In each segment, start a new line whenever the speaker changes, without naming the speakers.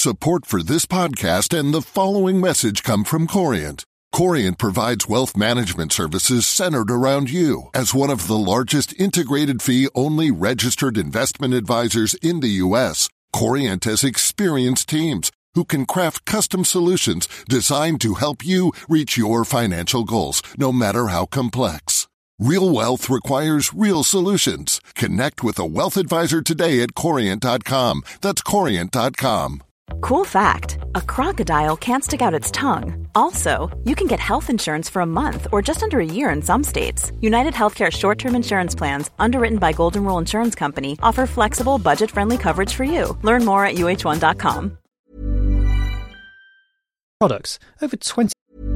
Support for this podcast and the following message come from Corient. Corient provides wealth management services centered around you. As one of the largest integrated fee-only registered investment advisors in the U.S., Corient has experienced teams who can craft custom solutions designed to help you reach your financial goals, no matter how complex. Real wealth requires real solutions. Connect with a wealth advisor today at Corient.com. That's Corient.com.
Cool fact, a crocodile can't stick out its tongue. Also, you can get health insurance for a month or just under a year in some states. United Healthcare short-term insurance plans, underwritten by Golden Rule Insurance Company, offer flexible, budget-friendly coverage for you. Learn more at UH1.com.
Products over 20.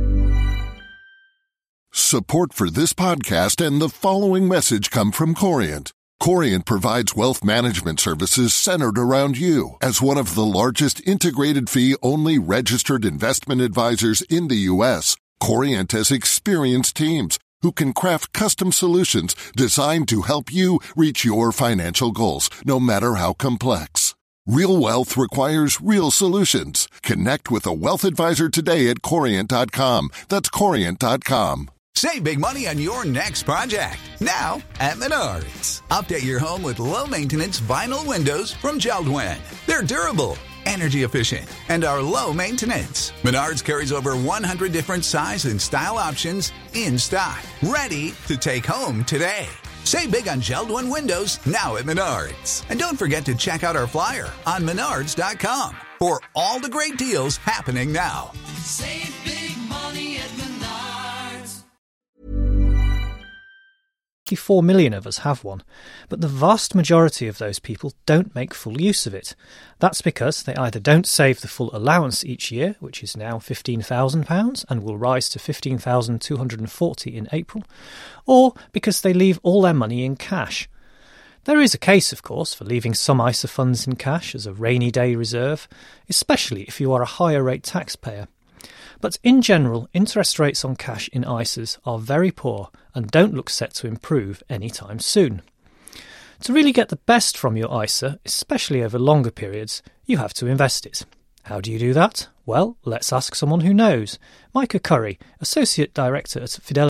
Support for this podcast and the following message come from Corient. Corient provides wealth management services centered around you. As one of the largest integrated fee-only registered investment advisors in the U.S., Corient has experienced teams who can craft custom solutions designed to help you reach your financial goals, no matter how complex. Real wealth requires real solutions. Connect with a wealth advisor today at Corient.com. That's Corient.com.
Save big money on your next project, now at Menards. Update your home with low-maintenance vinyl windows from JELD-WEN. They're durable, energy efficient, and are low maintenance. Menards carries over 100 different size and style options in stock, ready to take home today. Save big on JELD-WEN windows, now at Menards. And don't forget to check out our flyer on Menards.com for all the great deals happening now.
Save big money at Menards.
4 million of us have one, but the vast majority of those people don't make full use of it. That's because they either don't save the full allowance each year, which is now £15,000 and will rise to £15,240 in April, or because they leave all their money in cash. There is a case, of course, for leaving some ISA funds in cash as a rainy day reserve, especially if you are a higher rate taxpayer. But in general, interest rates on cash in ISAs are very poor and don't look set to improve anytime soon. To really get the best from your ISA, especially over longer periods, you have to invest it. How do you do that? Well, let's ask someone who knows. Micah Curry, Associate Director at Fidelity